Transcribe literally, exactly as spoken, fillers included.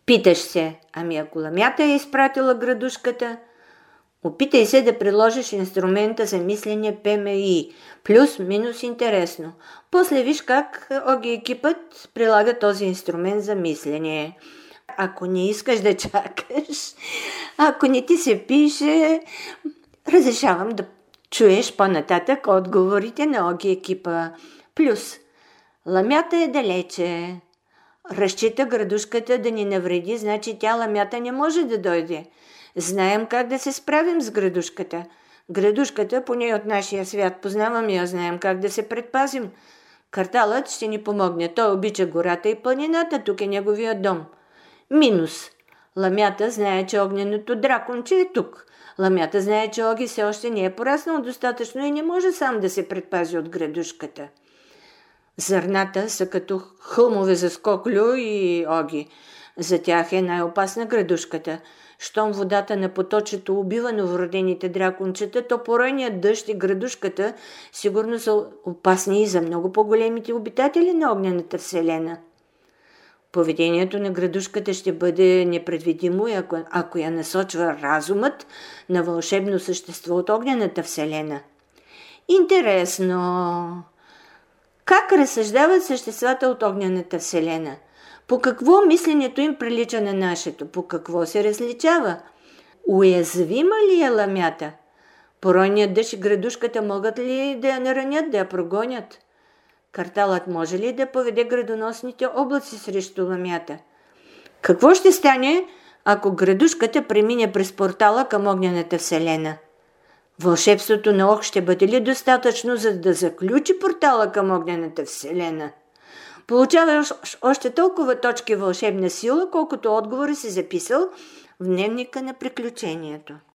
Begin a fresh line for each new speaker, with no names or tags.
Питаш се, ами ако ламята е изпратила градушката, опитай се да приложиш инструмента за мислене П М И. Плюс-минус интересно. После виж как Оги екипът прилага този инструмент за мислене. Ако не искаш да чакаш, ако не ти се пише, разрешавам да чуеш по-нататък отговорите на Оги екипа. Плюс, ламята е далече. Разчита градушката да ни навреди, значи тя ламята не може да дойде. Знаем как да се справим с градушката. Градушката, поне от нашия свят, познаваме я, знаем как да се предпазим. Карталът ще ни помогне. Той обича гората и планината, тук е неговия дом. Минус. Ламята знае, че огненото драконче е тук. Ламята знае, че Оги все още не е пораснал достатъчно и не може сам да се предпази от градушката. Зърната са като хълмове за Скоклю и Оги. За тях е най-опасна градушката. Щом водата на поточето убива новородените дракончета, то поройният дъжд и градушката сигурно са опасни и за много по-големите обитатели на огнената вселена. Поведението на градушката ще бъде непредвидимо, ако, ако я насочва разумът на вълшебно същество от огнената вселена. Интересно! Как разсъждават съществата от огнената вселена? По какво мисленето им прилича на нашето? По какво се различава? Уязвима ли е ламята? Поройният дъжд и градушката могат ли да я наранят, да я прогонят? Карталът може ли да поведе градоносните облаци срещу ламята? Какво ще стане, ако градушката премине през портала към огнената вселена? Вълшебството на Ог ще бъде ли достатъчно, за да заключи портала към огнената вселена? Получаваш още толкова точки вълшебна сила, колкото отговори си записал в дневника на приключението.